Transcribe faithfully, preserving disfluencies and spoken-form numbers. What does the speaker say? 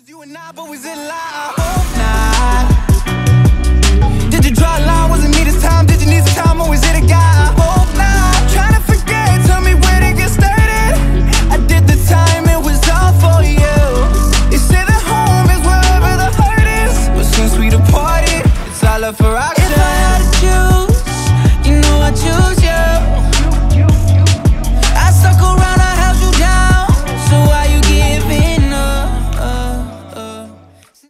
You and I, but was it lie? I hope not.